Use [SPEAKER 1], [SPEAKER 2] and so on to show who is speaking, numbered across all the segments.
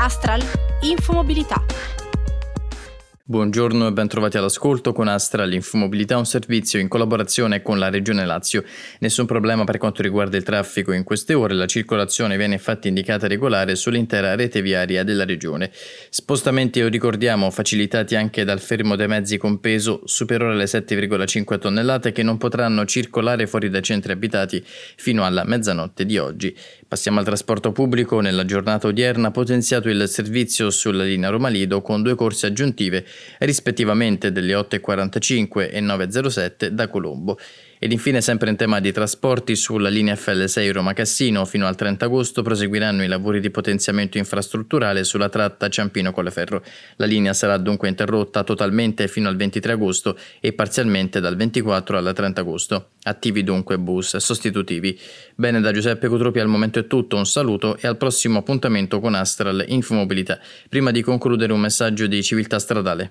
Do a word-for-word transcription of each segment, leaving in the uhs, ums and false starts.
[SPEAKER 1] Astral Infomobilità.
[SPEAKER 2] Buongiorno e ben trovati all'ascolto con Astral Infomobilità, un servizio in collaborazione con la Regione Lazio. Nessun problema per quanto riguarda il traffico in queste ore, la circolazione viene infatti indicata regolare sull'intera rete viaria della Regione. Spostamenti, lo ricordiamo, facilitati anche dal fermo dei mezzi con peso superiore alle sette virgola cinque tonnellate che non potranno circolare fuori dai centri abitati fino alla mezzanotte di oggi. Passiamo al trasporto pubblico. Nella giornata odierna potenziato il servizio sulla linea Roma-Lido con due corse aggiuntive rispettivamente delle otto e quarantacinque e nove e zero sette da Colombo. Ed infine, sempre in tema di trasporti, sulla linea F L sei Roma-Cassino fino al trenta agosto proseguiranno i lavori di potenziamento infrastrutturale sulla tratta Ciampino-Colleferro. La linea sarà dunque interrotta totalmente fino al ventitré agosto e parzialmente dal ventiquattro al trenta agosto. Attivi dunque bus sostitutivi. Bene, da Giuseppe Cutropi al momento è tutto, un saluto e al prossimo appuntamento con Astral Infomobilità. Prima di concludere, un messaggio di civiltà stradale.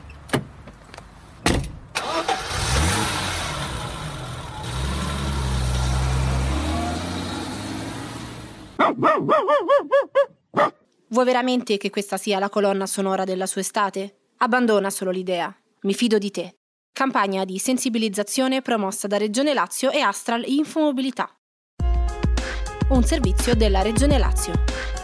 [SPEAKER 1] Vuoi veramente che questa sia la colonna sonora della sua estate? Abbandona solo l'idea. Mi fido di te. Campagna di sensibilizzazione promossa da Regione Lazio e Astral Infomobilità. Un servizio della Regione Lazio.